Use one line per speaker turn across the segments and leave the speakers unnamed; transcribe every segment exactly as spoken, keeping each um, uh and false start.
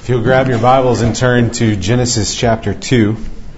If you'll grab your Bibles and turn to Genesis chapter two.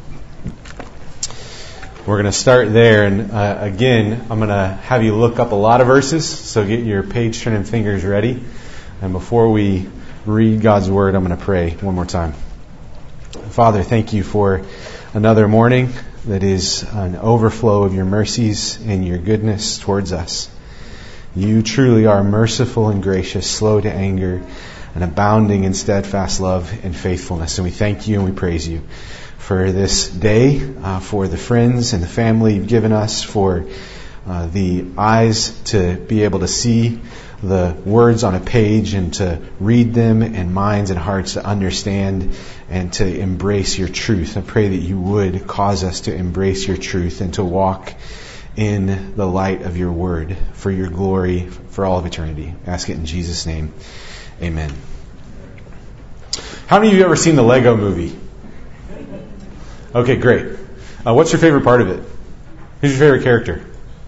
We're going to start there, and uh, again, I'm going to have you look up a lot of verses, so get your page-turning fingers ready. And before we read God's Word, I'm going to pray one more time. Father, thank you for another morning that is an overflow of your mercies and your goodness towards us. You truly are merciful and gracious, slow to anger, and abounding in steadfast love and faithfulness. And we thank you and we praise you for this day, uh, for the friends and the family you've given us, for uh, the eyes to be able to see the words on a page and to read them, and minds and hearts to understand and to embrace your truth. I pray that you would cause us to embrace your truth and to walk in the light of your word for your glory for all of eternity. I ask it in Jesus' name. Amen. How many of you have ever seen the Lego movie? Okay, great. Uh, what's your favorite part of it? Who's your favorite character?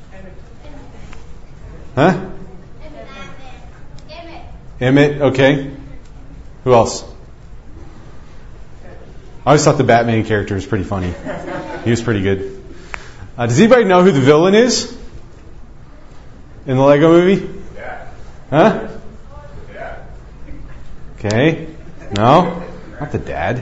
Huh? Emmett. Emmett, okay. Who else? I always thought the Batman character was pretty funny. He was pretty good. Uh, does anybody know who the villain is in the Lego movie? Huh? Okay. No? Not the dad.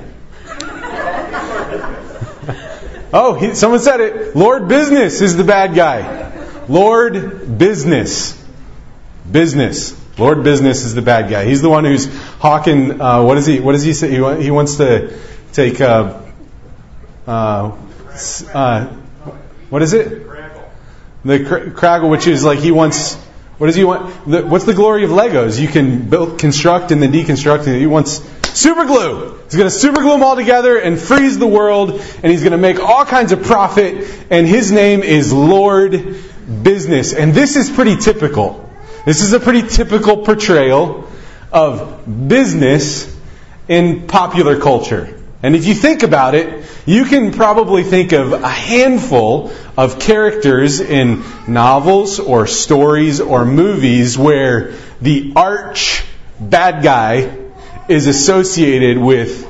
Oh, he, someone said it. Lord Business is the bad guy. Lord Business. Business. Lord Business is the bad guy. He's the one who's hawking, uh, what is he, what does he say? He, he wants to take, uh, uh, uh, what is it? The cr- Craggle, which is like he wants... What does he want? The, what's the glory of Legos? You can build, construct, and then deconstruct. And he wants super glue. He's going to super glue them all together and freeze the world. And he's going to make all kinds of profit. And his name is Lord Business. And this is pretty typical. This is a pretty typical portrayal of business in popular culture. And if you think about it, you can probably think of a handful of characters in novels or stories or movies where the arch bad guy is associated with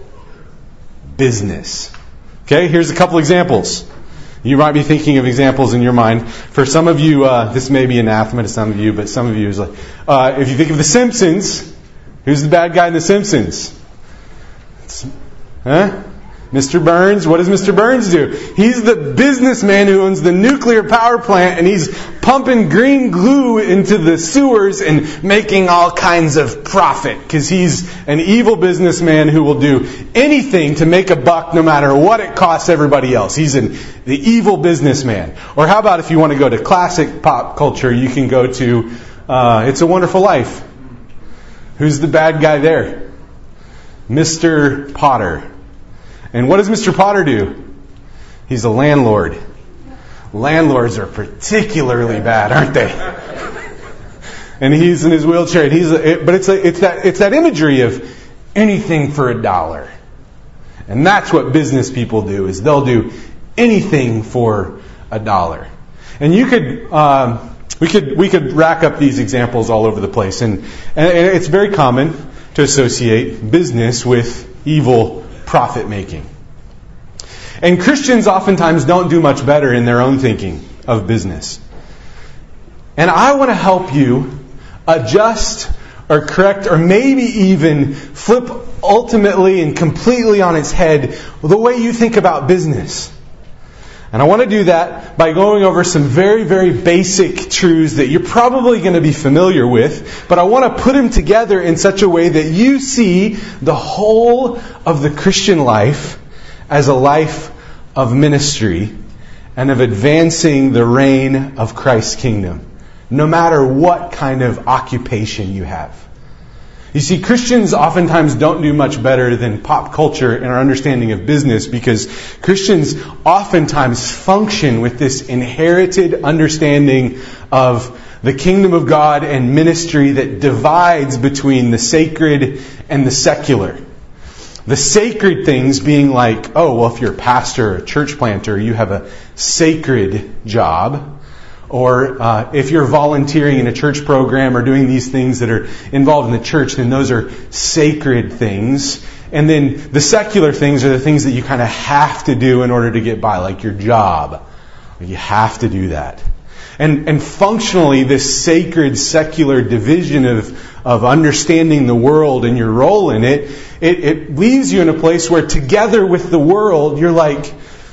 business. Okay, here's a couple examples. You might be thinking of examples in your mind. For some of you, uh, this may be anathema to some of you, but some of you is like, uh, if you think of The Simpsons, who's the bad guy in The Simpsons? It's, Huh? Mister Burns, what does Mister Burns do? He's the businessman who owns the nuclear power plant, and he's pumping green glue into the sewers and making all kinds of profit because he's an evil businessman who will do anything to make a buck no matter what it costs everybody else. He's an, the evil businessman. Or how about if you want to go to classic pop culture, you can go to uh, It's a Wonderful Life. Who's the bad guy there? Mister Potter. And what does Mister Potter do? He's a landlord. Landlords are particularly bad, aren't they? And he's in his wheelchair. And he's, but it's a, it's that it's that imagery of anything for a dollar. And that's what business people do. Is they'll do anything for a dollar. And you could um, we could we could rack up these examples all over the place. And and it's very common to associate business with evil profit making. And Christians oftentimes don't do much better in their own thinking of business. And I want to help you adjust or correct or maybe even flip ultimately and completely on its head the way you think about business. And I want to do that by going over some very, very basic truths that you're probably going to be familiar with, but I want to put them together in such a way that you see the whole of the Christian life as a life of ministry and of advancing the reign of Christ's kingdom, no matter what kind of occupation you have. You see, Christians oftentimes don't do much better than pop culture in our understanding of business because Christians oftentimes function with this inherited understanding of the kingdom of God and ministry that divides between the sacred and the secular. The sacred things being like, oh, well, if you're a pastor or a church planter, you have a sacred job. or uh, if you're volunteering in a church program or doing these things that are involved in the church, then those are sacred things. And then the secular things are the things that you kind of have to do in order to get by, like your job. You have to do that. And and functionally, this sacred secular division of of understanding the world and your role in it, it, it leaves you in a place where together with the world, you're like,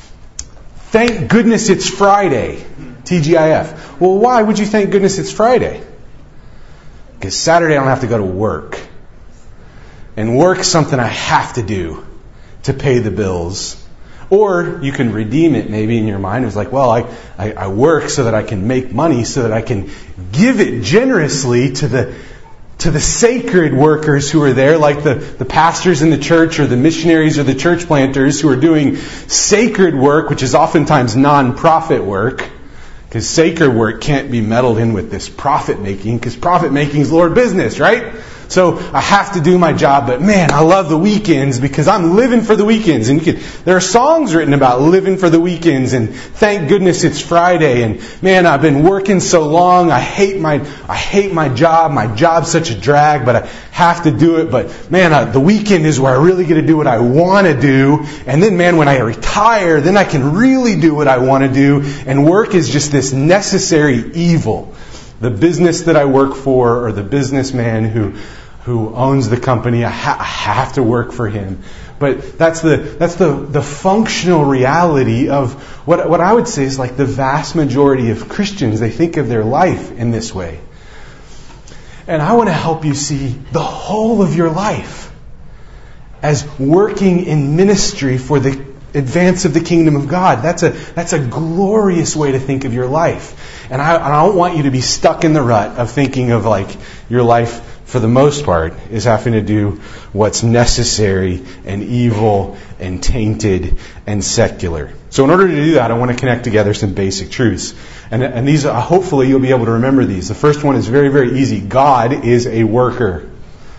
thank goodness it's Friday. T G I F. Well, why would you thank goodness it's Friday? Because Saturday I don't have to go to work. And work's something I have to do to pay the bills. Or you can redeem it maybe in your mind. It's like, well, I, I, I work so that I can make money, so that I can give it generously to the to the sacred workers who are there, like the, the pastors in the church or the missionaries or the church planters who are doing sacred work, which is oftentimes non-profit work. Because sacred work can't be meddled in with this profit making, because profit making is Lord business, right? So I have to do my job, but man, I love the weekends because I'm living for the weekends. And you can, there are songs written about living for the weekends, and thank goodness it's Friday. And man, I've been working so long. I hate my I hate my job. My job's such a drag, but I have to do it. But man, uh, the weekend is where I really get to do what I want to do. And then, man, when I retire, then I can really do what I want to do. And work is just this necessary evil. The business that I work for, or the businessman who who owns the company, I, ha- I have to work for him. But that's the that's the, the functional reality of what what I would say is like the vast majority of Christians. They think of their life in this way. And I want to help you see the whole of your life as working in ministry for the advance of the kingdom of God. That's a that's a glorious way to think of your life. And I, I don't want you to be stuck in the rut of thinking of like your life, for the most part, is having to do what's necessary and evil and tainted and secular. So in order to do that, I want to connect together some basic truths. And, and these, uh, hopefully you'll be able to remember these. The first one is very, very easy. God is a worker.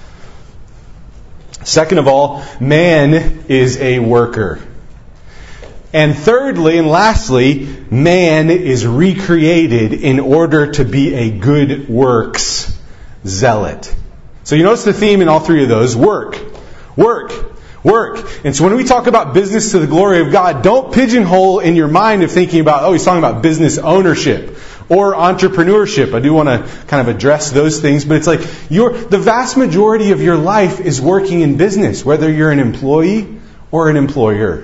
Second of all, man is a worker. And thirdly and lastly, man is recreated in order to be a good works zealot. So you notice the theme in all three of those: work, work, work. And so when we talk about business to the glory of God, don't pigeonhole in your mind of thinking about, oh, he's talking about business ownership or entrepreneurship. I do want to kind of address those things, but it's like your the vast majority of your life is working in business, whether you're an employee or an employer.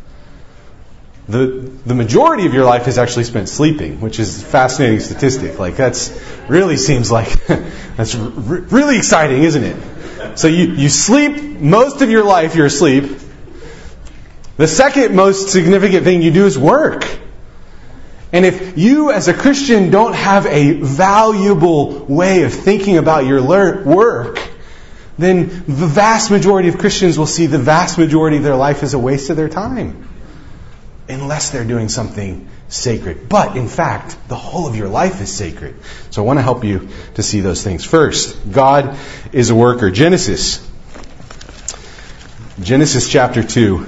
The the majority of your life is actually spent sleeping, which is a fascinating statistic. Like that's really seems like that's r- really exciting, isn't it? So you, you sleep most of your life, you're asleep. The second most significant thing you do is work. And if you as a Christian don't have a valuable way of thinking about your lear- work, then the vast majority of Christians will see the vast majority of their life as a waste of their time. Unless they're doing something sacred. But, in fact, the whole of your life is sacred. So I want to help you to see those things. First, God is a worker. Genesis. Genesis chapter two.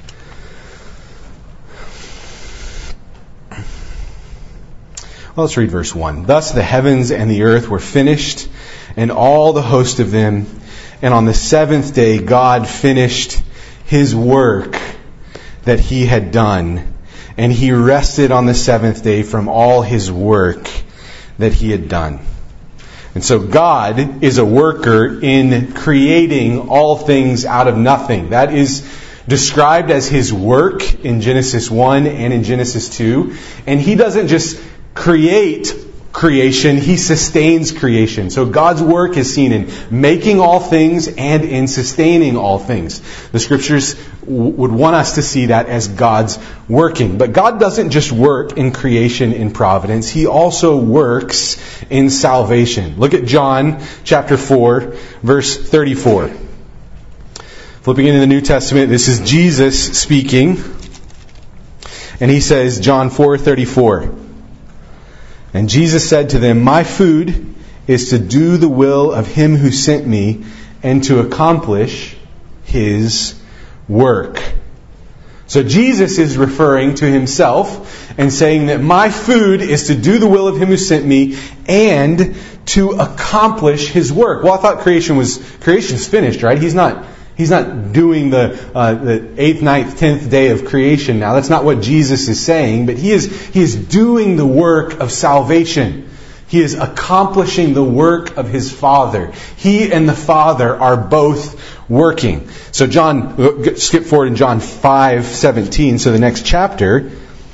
Well, let's read verse one. Thus the heavens and the earth were finished, and all the host of them. And on the seventh day God finished His work that He had done, and He rested on the seventh day from all His work that He had done. And so God is a worker in creating all things out of nothing. That is described as His work in Genesis one and in Genesis two. And He doesn't just create creation, He sustains creation. So God's work is seen in making all things and in sustaining all things. The Scriptures w- would want us to see that as God's working. But God doesn't just work in creation in providence. He also works in salvation. Look at John chapter four, verse thirty-four. Flipping into the New Testament, this is Jesus speaking. And He says, John four thirty-four. And Jesus said to them, my food is to do the will of Him who sent me and to accomplish His work. So Jesus is referring to himself and saying that my food is to do the will of him who sent me and to accomplish his work. Well, I thought creation was creation's finished, right? He's not he's not doing the uh, the eighth, ninth, tenth day of creation now. That's not what Jesus is saying, but he is he is doing the work of salvation. He is accomplishing the work of his Father. He and the Father are both working. So John, skip forward in John five seventeen, so the next chapter,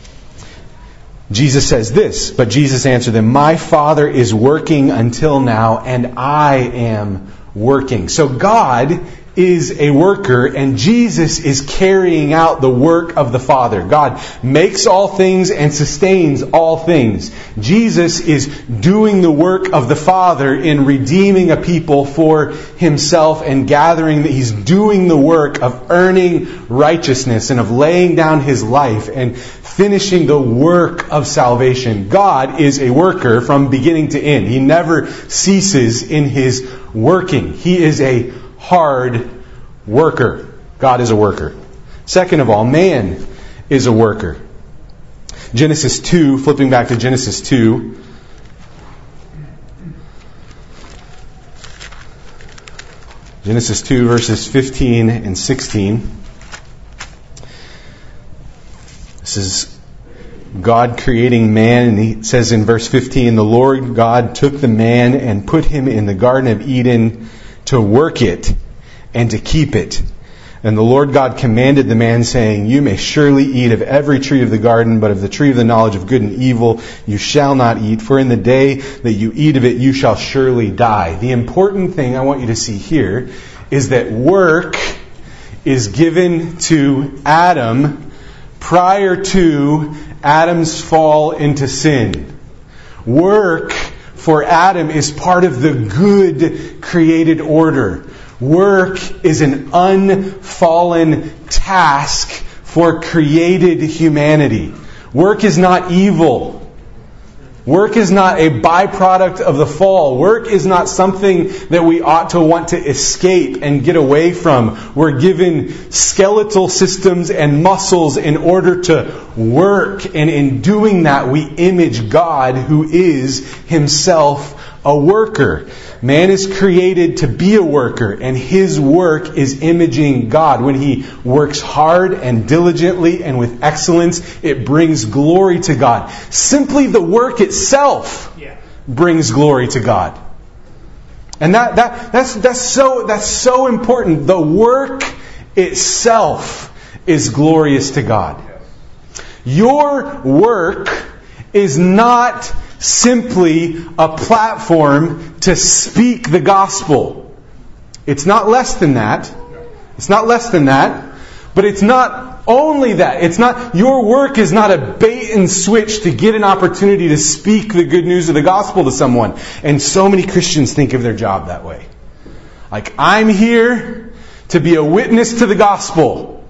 Jesus says this, but Jesus answered them, my Father is working until now, and I am working. So God is a worker, and Jesus is carrying out the work of the Father. God makes all things and sustains all things. Jesus is doing the work of the Father in redeeming a people for himself and gathering that he's doing the work of earning righteousness and of laying down his life and finishing the work of salvation. God is a worker from beginning to end. He never ceases in his working. He is a hard worker. God is a worker. Second of all, man is a worker. Genesis two, flipping back to Genesis two. Genesis two, verses fifteen and sixteen. This is God creating man, and he says in verse fifteen, the Lord God took the man and put him in the Garden of Eden to work it and to keep it. And the Lord God commanded the man, saying, you may surely eat of every tree of the garden, but of the tree of the knowledge of good and evil you shall not eat, for in the day that you eat of it you shall surely die. The important thing I want you to see here is that work is given to Adam prior to Adam's fall into sin. Work for Adam is part of the good created order. Work is an unfallen task for created humanity. Work is not evil. Work is not a byproduct of the fall. Work is not something that we ought to want to escape and get away from. We're given skeletal systems and muscles in order to work. And in doing that, we image God, who is himself a worker. Man is created to be a worker, and his work is imaging God. When he works hard and diligently and with excellence, it brings glory to God. Simply the work itself yeah. brings glory to God. And that, that that's that's so that's so important. The work itself is glorious to God. Your work is not simply a platform to speak the gospel. It's not less than that. It's not less than that. But it's not only that. It's not, your work is not a bait and switch to get an opportunity to speak the good news of the gospel to someone. And so many Christians think of their job that way. Like, I'm here to be a witness to the gospel.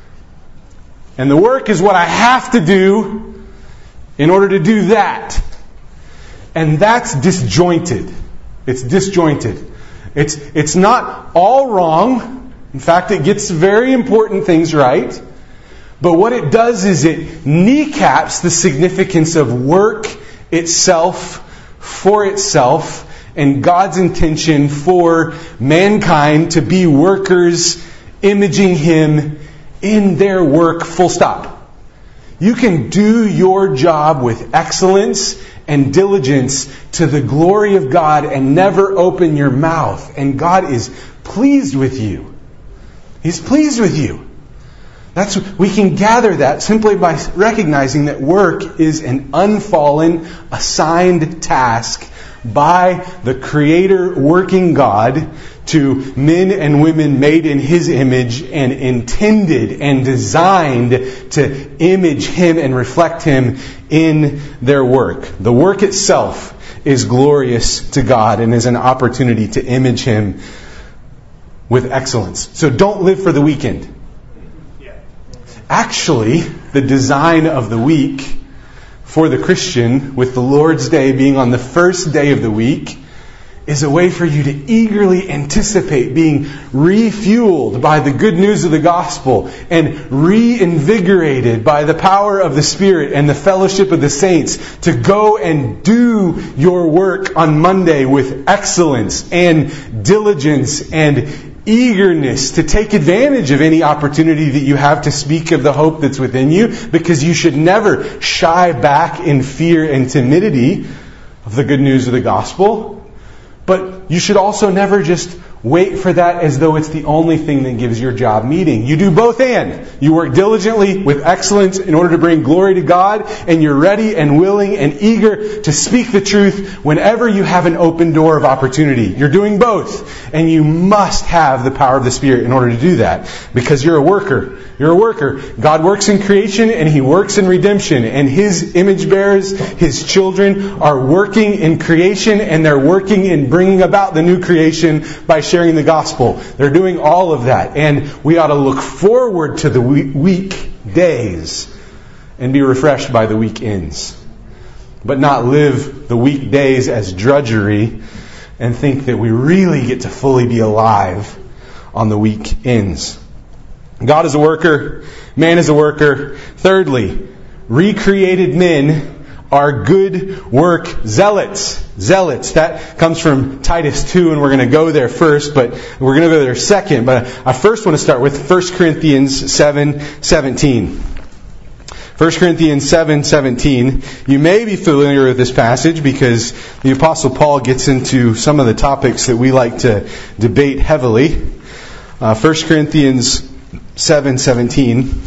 And the work is what I have to do in order to do that. And that's disjointed. It's disjointed. It's it's not all wrong. In fact, it gets very important things right. But what it does is it kneecaps the significance of work itself for itself and God's intention for mankind to be workers imaging Him in their work, full stop. You can do your job with excellence and diligence to the glory of God and never open your mouth. And God is pleased with you. He's pleased with you. That's, we can gather that simply by recognizing that work is an unfallen, assigned task by the Creator working God to men and women made in His image and intended and designed to image Him and reflect Him in their work. The work itself is glorious to God and is an opportunity to image Him with excellence. So don't live for the weekend. Actually, the design of the week for the Christian, with the Lord's Day being on the first day of the week, is a way for you to eagerly anticipate being refueled by the good news of the gospel and reinvigorated by the power of the Spirit and the fellowship of the saints to go and do your work on Monday with excellence and diligence and eagerness to take advantage of any opportunity that you have to speak of the hope that's within you, because you should never shy back in fear and timidity of the good news of the gospel. But you should also never just wait for that as though it's the only thing that gives your job meaning. You do both and. You work diligently with excellence in order to bring glory to God, and you're ready and willing and eager to speak the truth whenever you have an open door of opportunity. You're doing both, and you must have the power of the Spirit in order to do that, because you're a worker. You're a worker. God works in creation and He works in redemption, and His image bearers, His children, are working in creation, and they're working in bringing about the new creation by sharing the gospel. They're doing all of that, and we ought to look forward to the week days and be refreshed by the weekends, but not live the weekdays as drudgery and think that we really get to fully be alive on the weekends. God is a worker. Man is a worker. Thirdly, recreated men are good work zealots. Zealots. That comes from Titus two, and we're going to go there first, but we're going to go there second. But I first want to start with First Corinthians seven seventeen. First Corinthians seven seventeen. You may be familiar with this passage because the Apostle Paul gets into some of the topics that we like to debate heavily. Uh, First Corinthians seven seventeen.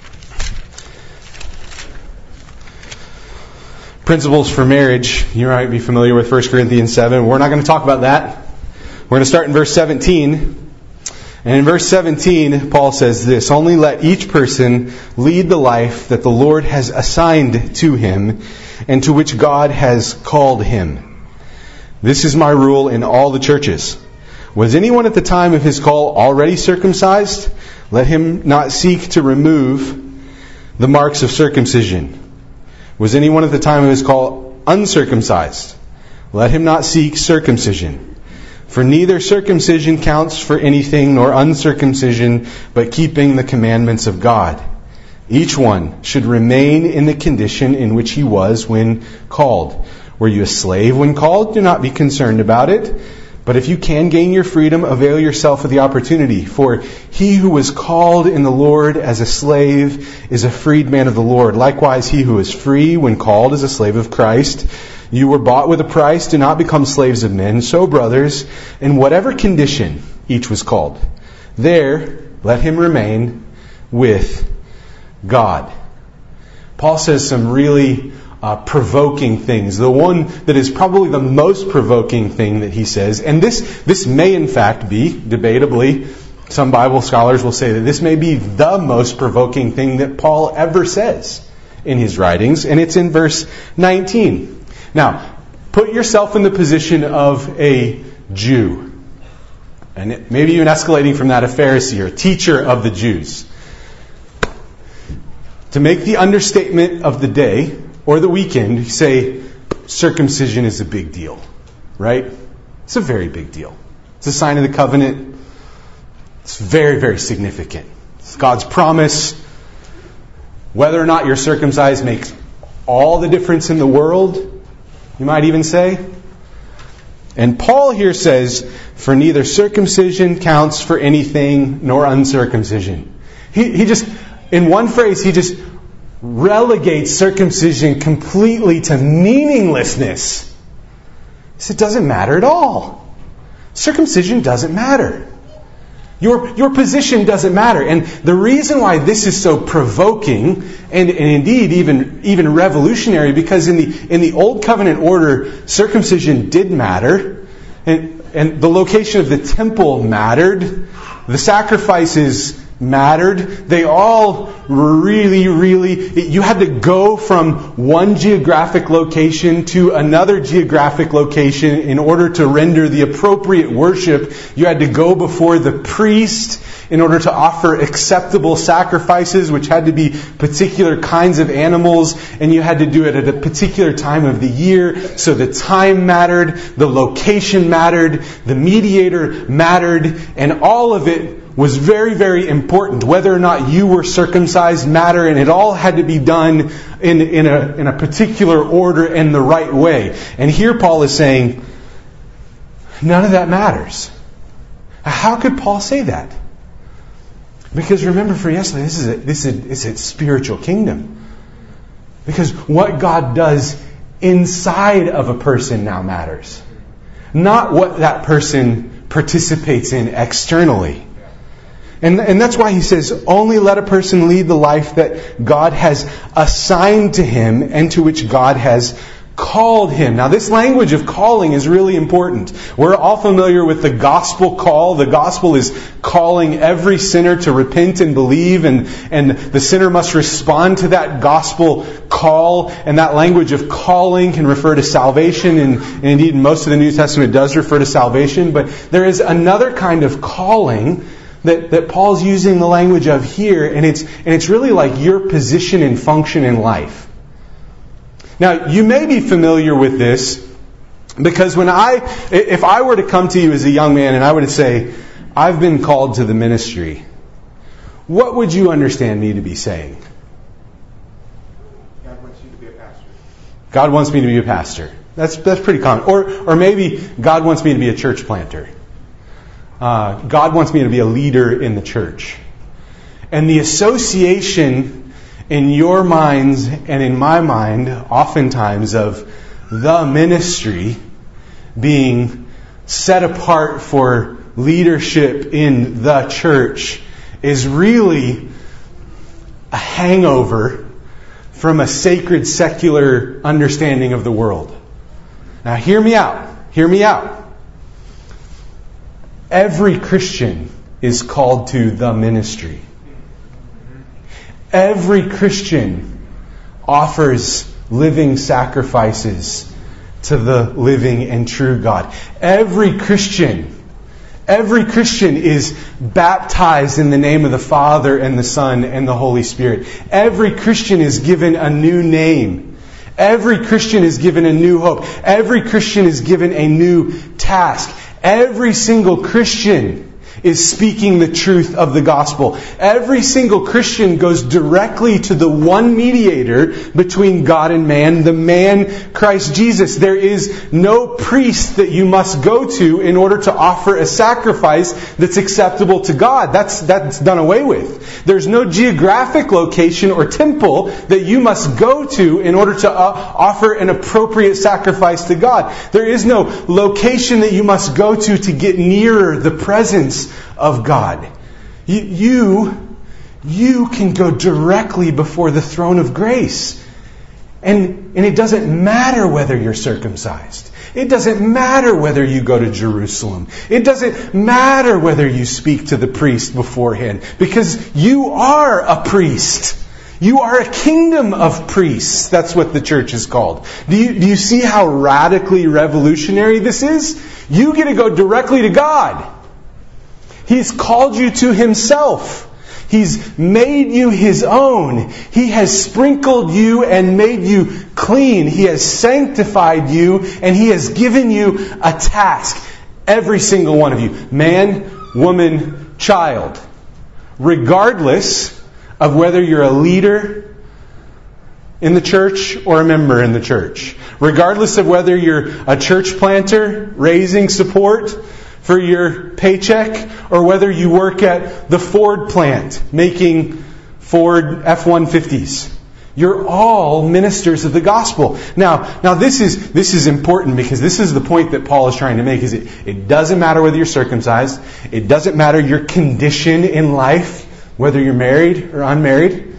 Principles for marriage. You might be familiar with First Corinthians seven. We're not going to talk about that. We're going to start in verse seventeen. And in verse seventeen, Paul says this: "Only let each person lead the life that the Lord has assigned to him and to which God has called him. This is my rule in all the churches. Was anyone at the time of his call already circumcised? Let him not seek to remove the marks of circumcision. Was anyone at the time of his call uncircumcised? Let him not seek circumcision. For neither circumcision counts for anything nor uncircumcision, but keeping the commandments of God. Each one should remain in the condition in which he was when called. Were you a slave when called? Do not be concerned about it. But if you can gain your freedom, avail yourself of the opportunity. For he who was called in the Lord as a slave is a freedman of the Lord. Likewise, he who is free when called is a slave of Christ. You were bought with a price. Do not become slaves of men. So, brothers, in whatever condition each was called, there let him remain with God." Paul says some really Uh, provoking things. The one that is probably the most provoking thing that he says, and this this may in fact be, debatably, some Bible scholars will say that this may be the most provoking thing that Paul ever says in his writings, and it's in verse nineteen. Now, put yourself in the position of a Jew, and it, maybe even escalating from that, a Pharisee or a teacher of the Jews. To make the understatement of the day, or the weekend, you say, circumcision is a big deal, right? It's a very big deal. It's a sign of the covenant. It's very, very significant. It's God's promise. Whether or not you're circumcised makes all the difference in the world, you might even say. And Paul here says, for neither circumcision counts for anything nor uncircumcision. He, he just, in one phrase, he just relegates circumcision completely to meaninglessness. It doesn't matter at all. Circumcision doesn't matter. Your, your position doesn't matter. And the reason why this is so provoking and, and indeed even, even revolutionary, because in the, in the Old Covenant order, circumcision did matter. And, and the location of the temple mattered. The sacrifices mattered. They all really, really, you had to go from one geographic location to another geographic location in order to render the appropriate worship. You had to go before the priest in order to offer acceptable sacrifices, which had to be particular kinds of animals, and you had to do it at a particular time of the year. So the time mattered, the location mattered, the mediator mattered, and all of it was very, very important. Whether or not you were circumcised mattered, and it all had to be done in, in, a, in a particular order and the right way. And here Paul is saying, none of that matters. How could Paul say that? Because remember for yesterday, this is a, this is a, it's a spiritual kingdom. Because what God does inside of a person now matters. Not what that person participates in externally. And, and that's why he says, only let a person lead the life that God has assigned to him and to which God has called him. Now this language of calling is really important. We're all familiar with the gospel call. The gospel is calling every sinner to repent and believe, and, and the sinner must respond to that gospel call. And that language of calling can refer to salvation, and, and indeed most of the New Testament does refer to salvation. But there is another kind of calling that, that Paul's using the language of here, and it's and it's really like your position and function in life. Now, you may be familiar with this, because when I, if I were to come to you as a young man and I were to say, I've been called to the ministry, what would you understand me to be saying?
God wants you to be a pastor.
God wants me to be a pastor. That's that's pretty common. Or or maybe God wants me to be a church planter. Uh, God wants me to be a leader in the church. And the association in your minds and in my mind, oftentimes, of the ministry being set apart for leadership in the church is really a hangover from a sacred secular understanding of the world. Now hear me out. Hear me out. Every Christian is called to the ministry. Every Christian offers living sacrifices to the living and true God. Every Christian, every Christian is baptized in the name of the Father and the Son and the Holy Spirit. Every Christian is given a new name. Every Christian is given a new hope. Every Christian is given a new task. Every single Christian is speaking the truth of the gospel. Every single Christian goes directly to the one mediator between God and man, the man Christ Jesus. There is no priest that you must go to in order to offer a sacrifice that's acceptable to God. That's, that's done away with. There's no geographic location or temple that you must go to in order to uh, offer an appropriate sacrifice to God. There is no location that you must go to to get nearer the presence of God. You, you, you can go directly before the throne of grace. And, and it doesn't matter whether you're circumcised. It doesn't matter whether you go to Jerusalem. It doesn't matter whether you speak to the priest beforehand, because you are a priest. You are a kingdom of priests. That's what the church is called. Do you, do you see how radically revolutionary this is? You get to go directly to God. He's called you to Himself. He's made you His own. He has sprinkled you and made you clean. He has sanctified you, and He has given you a task. Every single one of you. Man, woman, child. Regardless of whether you're a leader in the church or a member in the church. Regardless of whether you're a church planter raising support for your paycheck, or whether you work at the Ford plant making Ford F one fifties. You're all ministers of the gospel. Now, now this is this is important, because this is the point that Paul is trying to make. Is it, it doesn't matter whether you're circumcised. It doesn't matter your condition in life, whether you're married or unmarried.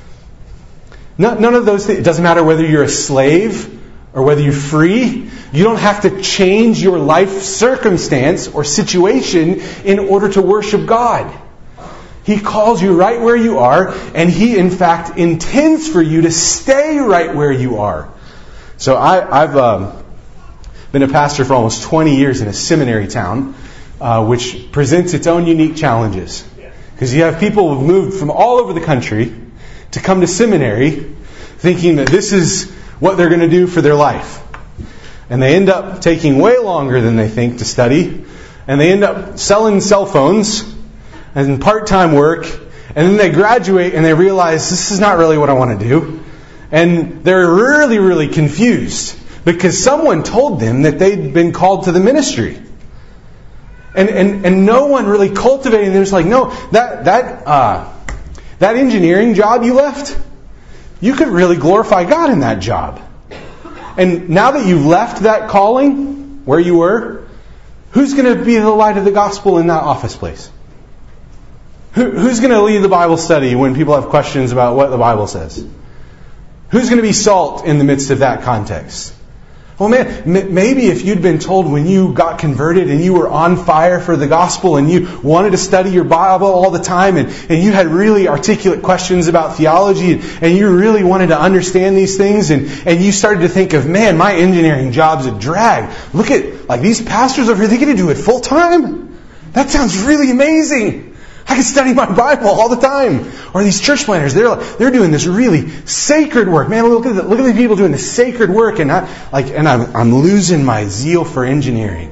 No, none of those things. It doesn't matter whether you're a slave or whether you're free. You don't have to change your life circumstance or situation in order to worship God. He calls you right where you are, and He, in fact, intends for you to stay right where you are. So I, I've um, been a pastor for almost twenty years in a seminary town, uh, which presents its own unique challenges. Because you have people who've moved from all over the country to come to seminary thinking that this is what they're going to do for their life. And they end up taking way longer than they think to study. And they end up selling cell phones and part-time work. And then they graduate and they realize this is not really what I want to do. And they're really, really confused because someone told them that they'd been called to the ministry. And and, and no one really cultivated. They're just like, no, that that uh, that engineering job you left, you could really glorify God in that job. And now that you've left that calling where you were, who's going to be the light of the gospel in that office place? Who, who's going to lead the Bible study when people have questions about what the Bible says? Who's going to be salt in the midst of that context? Well, man, m- maybe if you'd been told when you got converted and you were on fire for the gospel and you wanted to study your Bible all the time and, and you had really articulate questions about theology and, and you really wanted to understand these things and, and you started to think of, man, my engineering job's a drag. Look at, like, these pastors over here, they get to do it full time. That sounds really amazing. I can study my Bible all the time. Or these church planners, they're they're doing this really sacred work. Man, look at the, look at the people doing this sacred work, and I like and I'm I'm losing my zeal for engineering.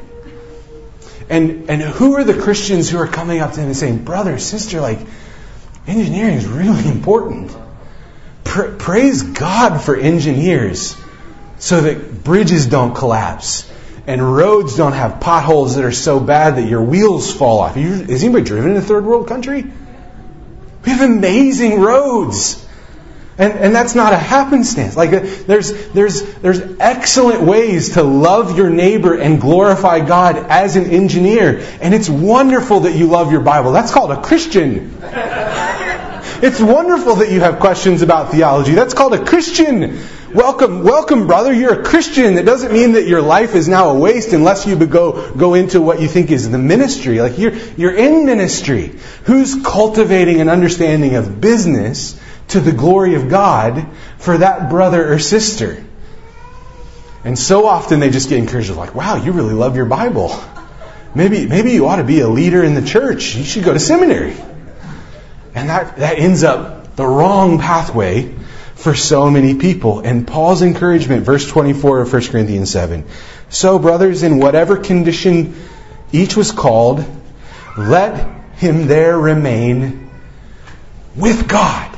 And and who are the Christians who are coming up to him and saying, brother, sister, like engineering is really important. Pra- praise God for engineers, so that bridges don't collapse. And roads don't have potholes that are so bad that your wheels fall off. Has anybody driven in a third world country? We have amazing roads. And and that's not a happenstance. Like there's there's there's excellent ways to love your neighbor and glorify God as an engineer. And it's wonderful that you love your Bible. That's called a Christian. It's wonderful that you have questions about theology. That's called a Christian. Welcome, welcome, brother. You're a Christian. That doesn't mean that your life is now a waste unless you go go into what you think is the ministry. Like you're you're in ministry. Who's cultivating an understanding of business to the glory of God for that brother or sister? And so often they just get encouraged, like, wow, you really love your Bible. Maybe maybe you ought to be a leader in the church. You should go to seminary. And that, that ends up the wrong pathway for so many people. And Paul's encouragement, verse twenty-four of First Corinthians seven. So, brothers, in whatever condition each was called, let him there remain with God.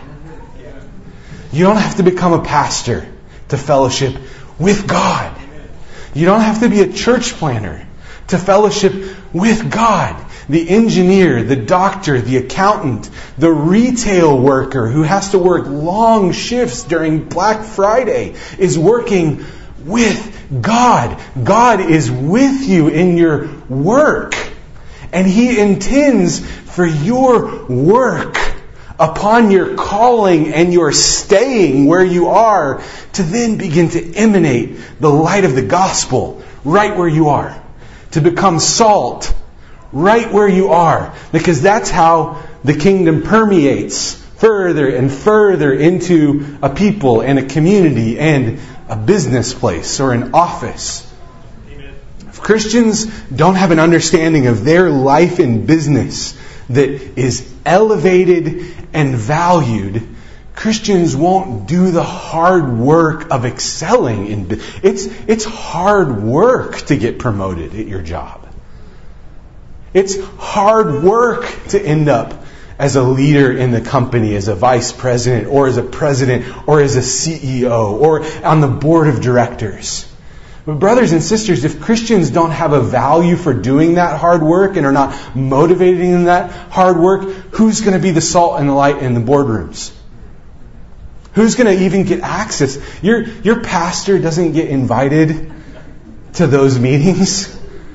You don't have to become a pastor to fellowship with God. You don't have to be a church planner to fellowship with God. The engineer, the doctor, the accountant, the retail worker who has to work long shifts during Black Friday is working with God. God is with you in your work. And He intends for your work upon your calling and your staying where you are to then begin to emanate the light of the gospel right where you are. To become salt right where you are. Because that's how the kingdom permeates further and further into a people and a community and a business place or an office. Amen. If Christians don't have an understanding of their life in business that is elevated and valued, Christians won't do the hard work of excelling in business. It's, it's hard work to get promoted at your job. It's hard work to end up as a leader in the company, as a vice president, or as a president, or as a C E O, or on the board of directors. But brothers and sisters, if Christians don't have a value for doing that hard work and are not motivated in that hard work, who's going to be the salt and the light in the boardrooms? Who's going to even get access? Your, your pastor doesn't get invited to those meetings.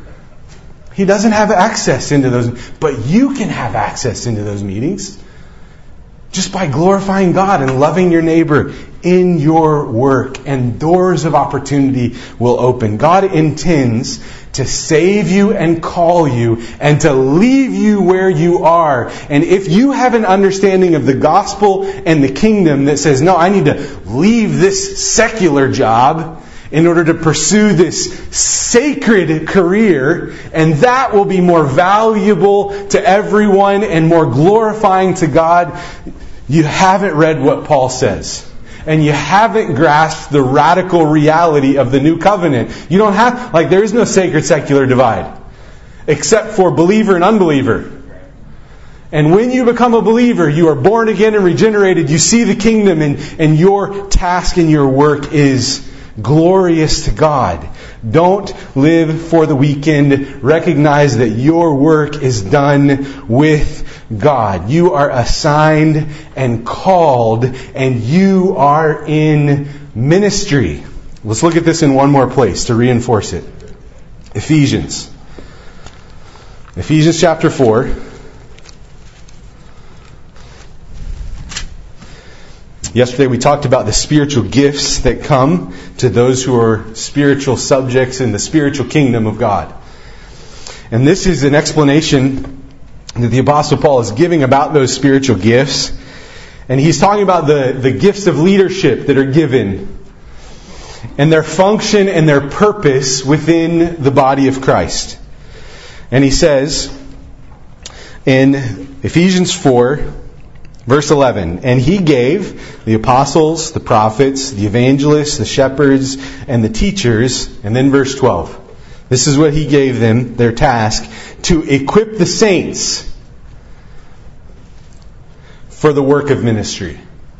He doesn't have access into those, but you can have access into those meetings just by glorifying God and loving your neighbor in your work, and doors of opportunity will open. God intends to save you and call you and to leave you where you are. And if you have an understanding of the gospel and the kingdom that says, no, I need to leave this secular job in order to pursue this sacred career, and that will be more valuable to everyone and more glorifying to God, you haven't read what Paul says. And you haven't grasped the radical reality of the new covenant. You don't have, like, there is no sacred secular divide, except for believer and unbeliever. And when you become a believer, you are born again and regenerated. You see the kingdom, and, and your task and your work is glorious to God. Don't live for the weekend. Recognize that your work is done with God. You are assigned and called, and you are in ministry. Let's look at this in one more place to reinforce it. Ephesians. Ephesians chapter four. Yesterday we talked about the spiritual gifts that come to those who are spiritual subjects in the spiritual kingdom of God. And this is an explanation that the Apostle Paul is giving about those spiritual gifts. And he's talking about the, the gifts of leadership that are given and their function and their purpose within the body of Christ. And he says in Ephesians four, verse eleven, and he gave the apostles, the prophets, the evangelists, the shepherds, and the teachers. And then verse twelve. This is what he gave them, their task, to equip the saints for the work of ministry.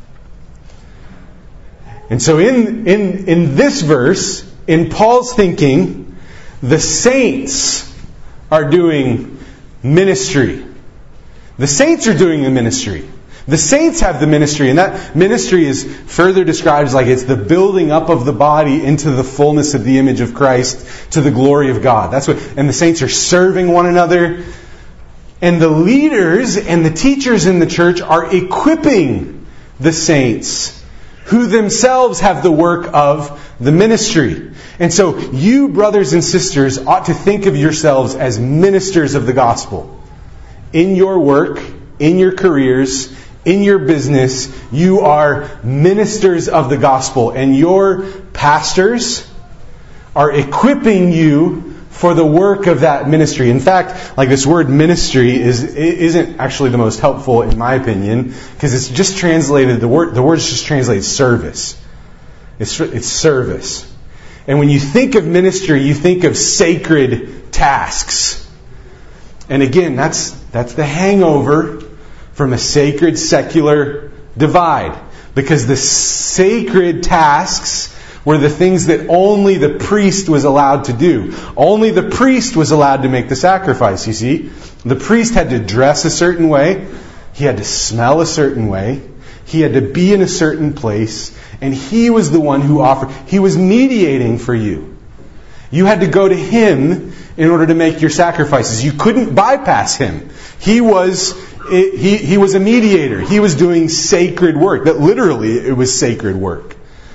And so in, in, in this verse, in Paul's thinking, the saints are doing ministry. The saints are doing the ministry. The saints have the ministry, and that ministry is further described as like it's the building up of the body into the fullness of the image of Christ to the glory of God. That's what, and the saints are serving one another. And the leaders and the teachers in the church are equipping the saints who themselves have the work of the ministry. And so you, brothers and sisters, ought to think of yourselves as ministers of the gospel. In your work, in your careers, in your business, you are ministers of the gospel, and your pastors are equipping you for the work of that ministry. In fact, like this word ministry is isn't actually the most helpful in my opinion, because it's just translated the word the word is just translated service. It's it's service. And when you think of ministry, you think of sacred tasks. And again, that's that's the hangover from a sacred secular divide, because the sacred tasks were the things that only the priest was allowed to do. Only the priest was allowed to make the sacrifice, you see. The priest had to dress a certain way. He had to smell a certain way. He had to be in a certain place. And he was the one who offered. He was mediating for you. You had to go to him in order to make your sacrifices. You couldn't bypass him. He was he he was a mediator. He was doing sacred work. That literally it was sacred work.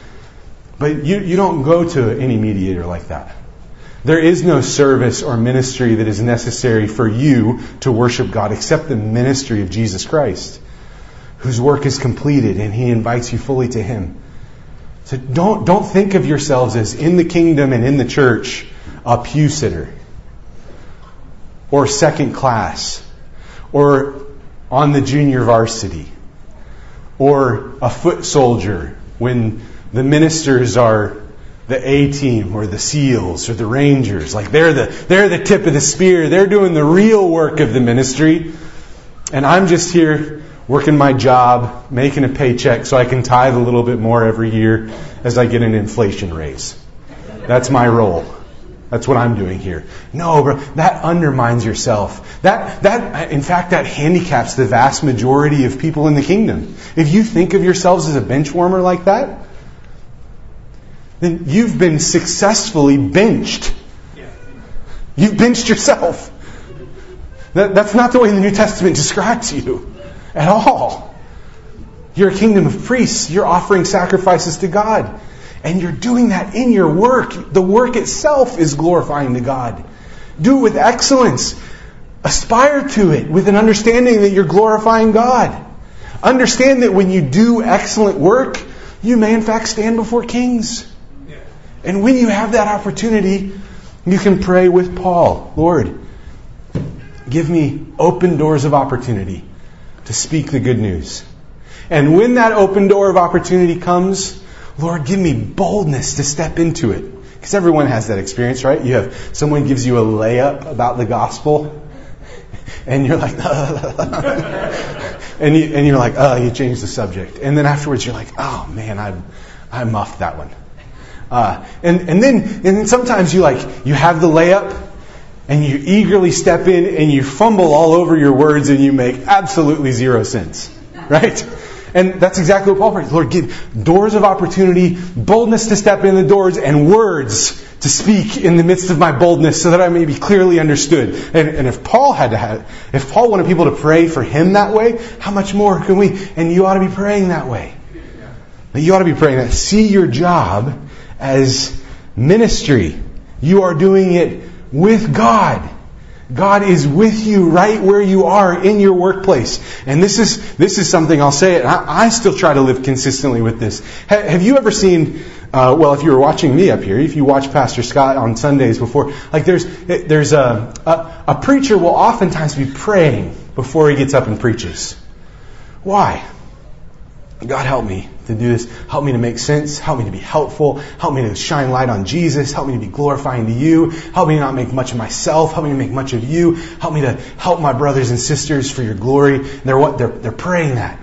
But you, you don't go to any mediator like that. There is no service or ministry that is necessary for you to worship God except the ministry of Jesus Christ, whose work is completed and He invites you fully to Him. So don't don't think of yourselves as in the kingdom and in the church a pew sitter or second class or on the junior varsity or a foot soldier when the ministers are the A-team or the SEALs or the Rangers. Like they're the they're the tip of the spear. They're doing the real work of the ministry. And I'm just here working my job, making a paycheck so I can tithe a little bit more every year as I get an inflation raise. That's my role. That's what I'm doing here. No, bro, that undermines yourself. That that in fact that handicaps the vast majority of people in the kingdom. If you think of yourselves as a bench warmer like that, then you've been successfully benched. You've benched yourself. That, that's not the way the New Testament describes you at all. You're a kingdom of priests. You're offering sacrifices to God. And you're doing that in your work. The work itself is glorifying to God. Do it with excellence. Aspire to it with an understanding that you're glorifying God. Understand that when you do excellent work, you may in fact stand before kings. And when you have that opportunity, you can pray with Paul, Lord, give me open doors of opportunity to speak the good news. And when that open door of opportunity comes, Lord, give me boldness to step into it. Because everyone has that experience, right? You have someone gives you a layup about the gospel, and you're like, and you and you're like, oh, you changed the subject, and then afterwards you're like, oh man, I I muffed that one. Uh, and and then and then sometimes you like you have the layup, and you eagerly step in and you fumble all over your words and you make absolutely zero sense, right? And that's exactly what Paul prays. Lord, give doors of opportunity, boldness to step in the doors, and words to speak in the midst of my boldness so that I may be clearly understood. And, and if Paul had to have, if Paul wanted people to pray for him that way, how much more can we? And you ought to be praying that way. You ought to be praying that. See your job as ministry. You are doing it with God. God is with you right where you are in your workplace. And this is this is something I'll say it. I, I still try to live consistently with this. Ha, have you ever seen, uh, well, if you were watching me up here, if you watch Pastor Scott on Sundays before, like there's there's a, a, a preacher will oftentimes be praying before he gets up and preaches. Why? God, help me to do this. Help me to make sense. Help me to be helpful. Help me to shine light on Jesus. Help me to be glorifying to you. Help me to not make much of myself. Help me to make much of you. Help me to help my brothers and sisters for your glory. They're what they're they're praying that.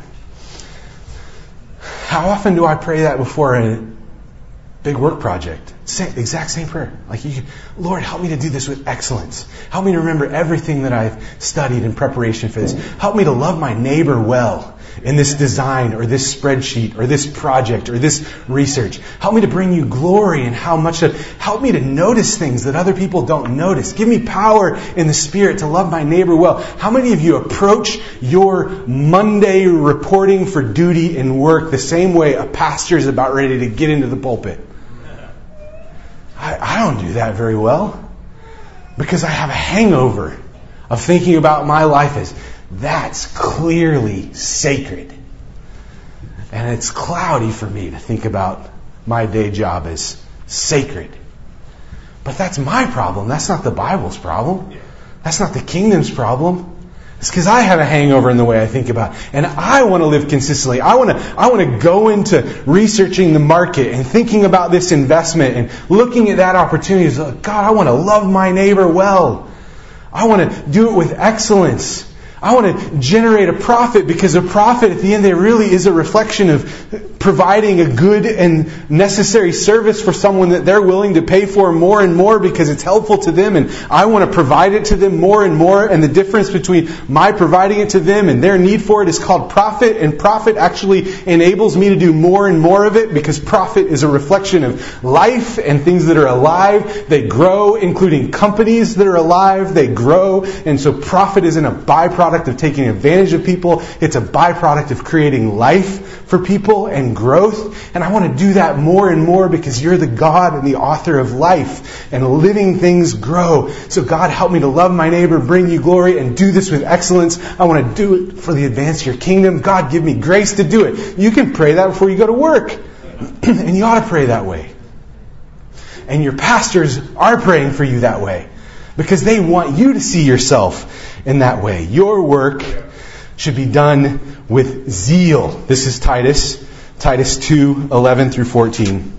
How often do I pray that before a big work project? Same, exact same prayer. Like, you, Lord, help me to do this with excellence. Help me to remember everything that I've studied in preparation for this. Help me to love my neighbor well in this design or this spreadsheet or this project or this research. Help me to bring you glory and how much of, help me to notice things that other people don't notice. Give me power in the Spirit to love my neighbor well. How many of you approach your Monday reporting for duty in work the same way a pastor is about ready to get into the pulpit? I, I don't do that very well because I have a hangover of thinking about my life as that's clearly sacred. And it's cloudy for me to think about my day job as sacred. But that's my problem. That's not the Bible's problem. That's not the kingdom's problem. It's because I have a hangover in the way I think about it. And I want to live consistently. I want to I want to go into researching the market and thinking about this investment and looking at that opportunity as, God, I want to love my neighbor well. I want to do it with excellence. I want to generate a profit because a profit at the end there really is a reflection of providing a good and necessary service for someone that they're willing to pay for more and more because it's helpful to them, and I want to provide it to them more and more, and the difference between my providing it to them and their need for it is called profit, and profit actually enables me to do more and more of it because profit is a reflection of life and things that are alive. They grow, including companies that are alive. They grow, and so profit isn't a byproduct of taking advantage of people. It's a byproduct of creating life for people and growth. And I want to do that more and more because you're the God and the author of life, and living things grow. So God, help me to love my neighbor, bring you glory, and do this with excellence. I want to do it for the advance of your kingdom. God, give me grace to do it. You can pray that before you go to work. And you ought to pray that way. And your pastors are praying for you that way because they want you to see yourself in that way. Your work should be done with zeal. This is Titus, Titus two, eleven through fourteen.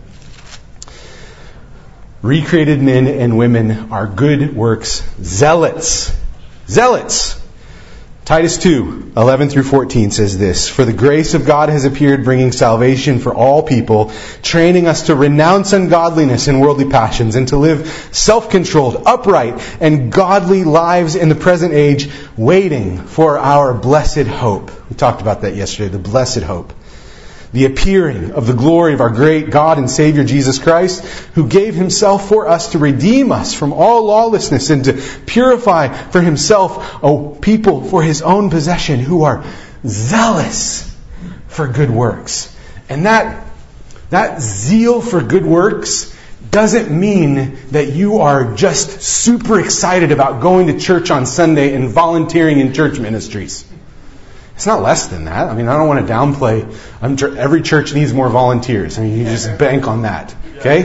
Recreated men and women are good works zealots. Zealots. Titus two, eleven through fourteen says this: For the grace of God has appeared, bringing salvation for all people, training us to renounce ungodliness and worldly passions, and to live self-controlled, upright, and godly lives in the present age, waiting for our blessed hope. We talked about that yesterday, the blessed hope. The appearing of the glory of our great God and Savior Jesus Christ, who gave Himself for us to redeem us from all lawlessness and to purify for Himself a people for His own possession who are zealous for good works. And that, that zeal for good works doesn't mean that you are just super excited about going to church on Sunday and volunteering in church ministries. It's not less than that. I mean, I don't want to downplay. I'm, every church needs more volunteers. I mean, you just bank on that. Okay?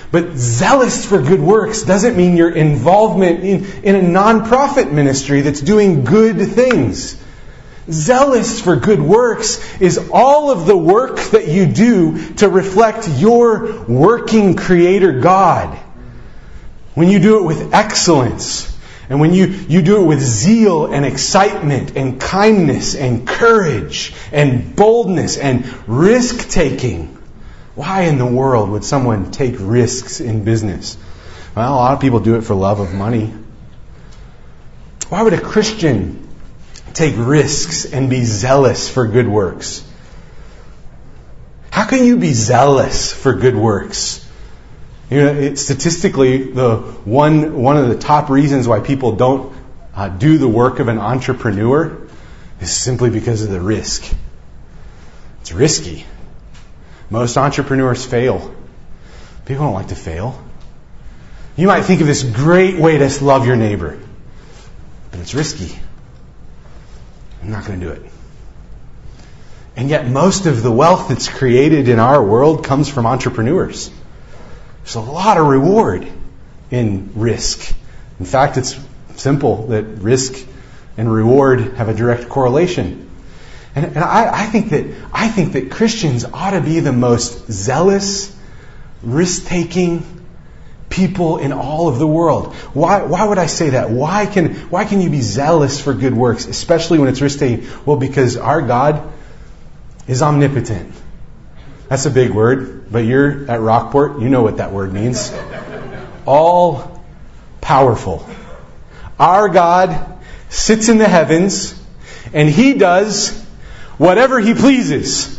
But zealous for good works doesn't mean your involvement in, in a nonprofit ministry that's doing good things. Zealous for good works is all of the work that you do to reflect your working Creator God. When you do it with excellence, and when you, you do it with zeal and excitement and kindness and courage and boldness and risk-taking. Why in the world would someone take risks in business? Well, a lot of people do it for love of money. Why would a Christian take risks and be zealous for good works? How can you be zealous for good works? You know, it, statistically, the one one of the top reasons why people don't uh, do the work of an entrepreneur is simply because of the risk. It's risky. Most entrepreneurs fail. People don't like to fail. You might think of this great way to love your neighbor, but it's risky. I'm not going to do it. And yet most of the wealth that's created in our world comes from entrepreneurs. There's a lot of reward in risk. In fact, it's simple that risk and reward have a direct correlation. And, and I, I think that I think that Christians ought to be the most zealous, risk-taking people in all of the world. Why? Why would I say that? Why can Why can you be zealous for good works, especially when it's risk-taking? Well, because our God is omnipotent. That's a big word, but you're at Rockport. You know what that word means. All powerful. Our God sits in the heavens, and He does whatever He pleases.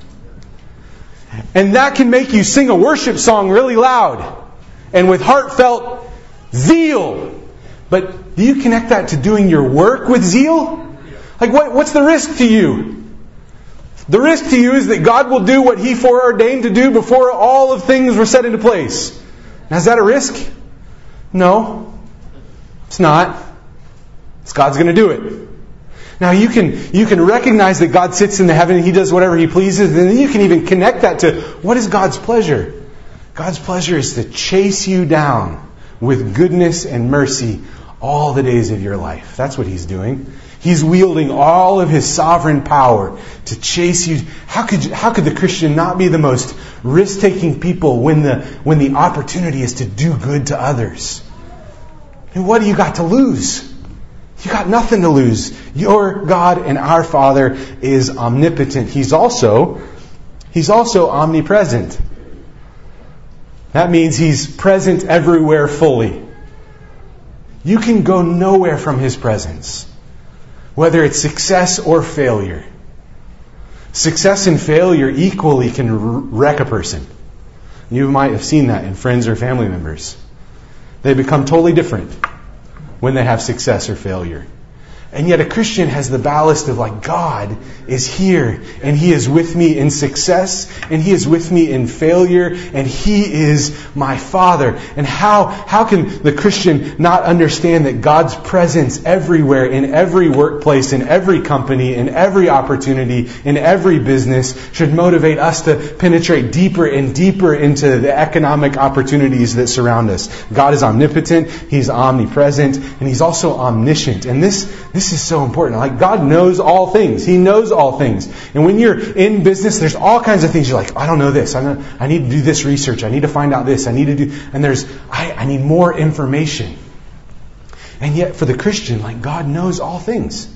And that can make you sing a worship song really loud and with heartfelt zeal. But do you connect that to doing your work with zeal? Like what, what's the risk to you? The risk to you is that God will do what He foreordained to do before all of things were set into place. Now, is that a risk? No. It's not. It's God's going to do it. Now you can you can recognize that God sits in the heaven and He does whatever He pleases, and then you can even connect that to what is God's pleasure. God's pleasure is to chase you down with goodness and mercy all the days of your life. That's what He's doing. He's wielding all of His sovereign power to chase you. How could you, how could the Christian not be the most risk-taking people when the when the opportunity is to do good to others? And what do you got to lose? You got nothing to lose. Your God and our Father is omnipotent. He's also He's also omnipresent. That means He's present everywhere fully. You can go nowhere from His presence, whether it's success or failure. Success and failure equally can wreck a person. You might have seen that in friends or family members. They become totally different when they have success or failure. And yet a Christian has the ballast of like, God is here and He is with me in success and He is with me in failure and He is my Father. And how, how can the Christian not understand that God's presence everywhere, in every workplace, in every company, in every opportunity, in every business should motivate us to penetrate deeper and deeper into the economic opportunities that surround us. God is omnipotent, He's omnipresent, and He's also omniscient. And this, this This is so important. Like God knows all things. He knows all things. And when you're in business, there's all kinds of things. You're like, I don't know this. I don't, I need to do this research. I need to find out this. I need to do, and there's, I, I need more information. And yet for the Christian, like God knows all things.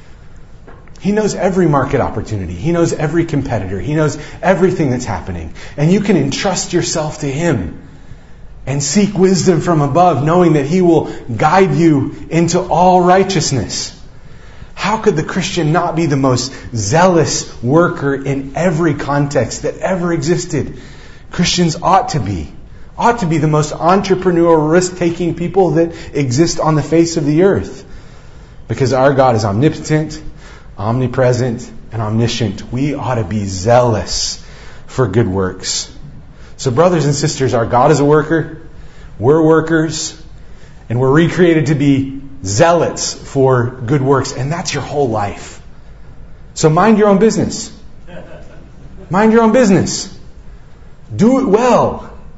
He knows every market opportunity. He knows every competitor. He knows everything that's happening. And you can entrust yourself to Him and seek wisdom from above, knowing that He will guide you into all righteousness. How could the Christian not be the most zealous worker in every context that ever existed? Christians ought to be. Ought to be the most entrepreneurial, risk-taking people that exist on the face of the earth. Because our God is omnipotent, omnipresent, and omniscient. We ought to be zealous for good works. So brothers and sisters, our God is a worker, we're workers, and we're recreated to be zealots for good works. And that's your whole life. So mind your own business. Mind your own business. Do it well.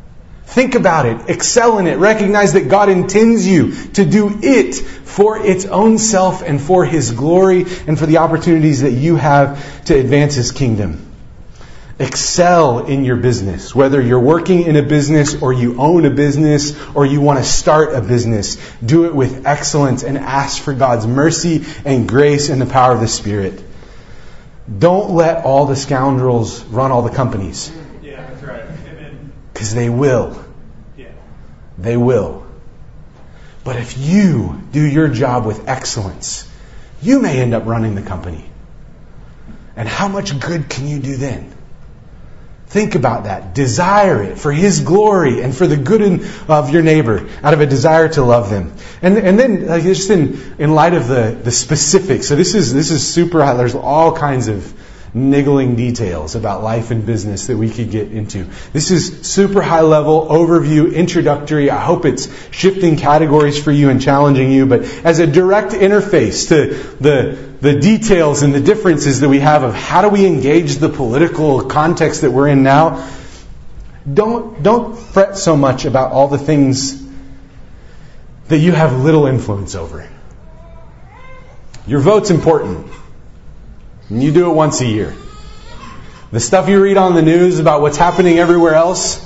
Think about it. Excel in it. Recognize that God intends you to do it for its own self and for His glory and for the opportunities that you have to advance His kingdom. Excel in your business. Whether you're working in a business or you own a business or you want to start a business, do it with excellence and ask for God's mercy and grace and the power of the Spirit. Don't let all the scoundrels run all the companies.
Yeah, that's right. Amen.
Because they will.
Yeah.
They will. But if you do your job with excellence, you may end up running the company. And how much good can you do then? Think about that. Desire it for His glory and for the good of your neighbor out of a desire to love them. And and then like just in, in light of the, the specifics. So this is this is super high. There's all kinds of niggling details about life and business that we could get into. This is super high level overview, introductory. I hope it's shifting categories for you and challenging you, but as a direct interface to the the details and the differences that we have of how do we engage the political context that we're in now, don't don't fret so much about all the things that you have little influence over. Your vote's important. And you do it once a year. The stuff you read on the news about what's happening everywhere else,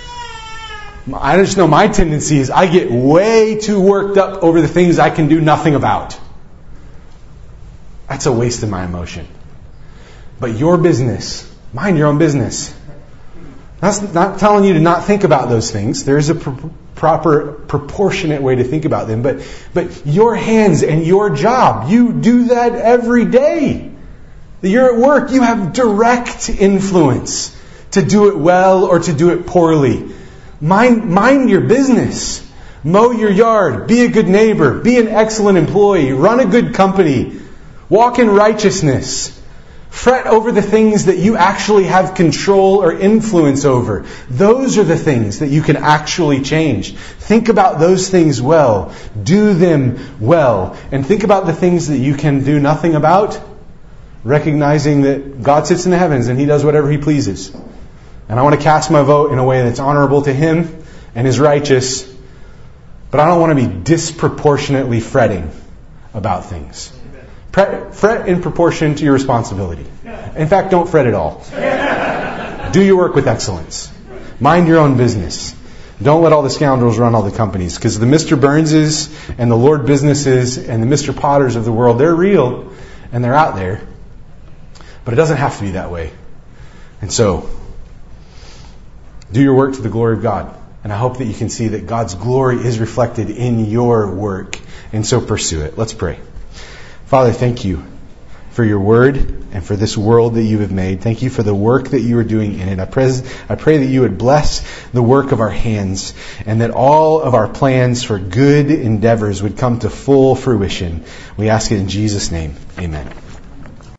I just know my tendency is I get way too worked up over the things I can do nothing about. That's a waste of my emotion. But your business, mind your own business. That's not telling you to not think about those things. There's a pr- proper, proportionate way to think about them. But, but your hands and your job, you do that every day. You're at work, you have direct influence to do it well or to do it poorly. Mind, mind your business. Mow your yard. Be a good neighbor. Be an excellent employee. Run a good company. Walk in righteousness. Fret over the things that you actually have control or influence over. Those are the things that you can actually change. Think about those things well. Do them well. And think about the things that you can do nothing about. Recognizing that God sits in the heavens and He does whatever He pleases. And I want to cast my vote in a way that's honorable to Him and is righteous. But I don't want to be disproportionately fretting about things. Fret in proportion to your responsibility. In fact, don't fret at all. Do your work with excellence. Mind your own business. Don't let all the scoundrels run all the companies. Because the Mister Burnses and the Lord Businesses and the Mister Potters of the world, they're real and they're out there. But it doesn't have to be that way. And so, do your work to the glory of God. And I hope that you can see that God's glory is reflected in your work. And so pursue it. Let's pray. Father, thank you for your word and for this world that you have made. Thank you for the work that you are doing in it. I pray, I pray that you would bless the work of our hands and that all of our plans for good endeavors would come to full fruition. We ask it in Jesus' name. Amen.